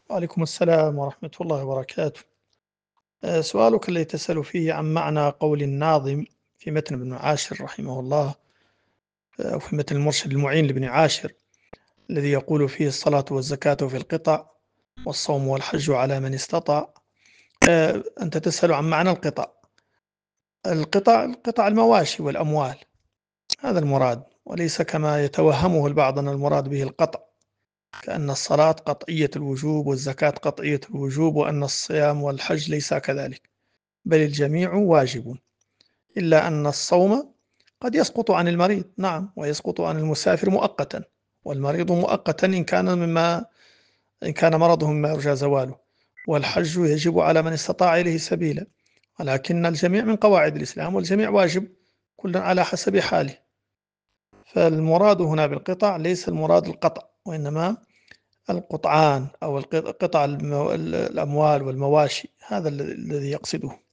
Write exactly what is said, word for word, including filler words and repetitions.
وعليكم السلام ورحمة الله وبركاته. آه، سؤالك الذي تسأل فيه عن معنى قول الناظم في متن ابن عاشر رحمه الله، آه، أو في متن المرشد المعين لابن عاشر الذي يقول فيه الصلاة والزكاة في القطع والصوم والحج على من استطاع. آه، أنت تسأل عن معنى القطع. القطع القطع المواشي والأموال، هذا المراد، وليس كما يتوهمه البعض أن المراد به القطع، كأن الصلاة قطعية الوجوب والزكاة قطعية الوجوب وأن الصيام والحج ليس كذلك، بل الجميع واجب، إلا أن الصوم قد يسقط عن المريض، نعم، ويسقط عن المسافر مؤقتا، والمريض مؤقتا إن كان مما إن كان مرضه مما يرجى زواله، والحج يجب على من استطاع إليه سبيلا، ولكن الجميع من قواعد الإسلام، والجميع واجب كل على حسب حاله. فالمراد هنا بالقطع ليس المراد القطع، وإنما القطعان أو قطع الأموال والمواشي، هذا الذي يقصده.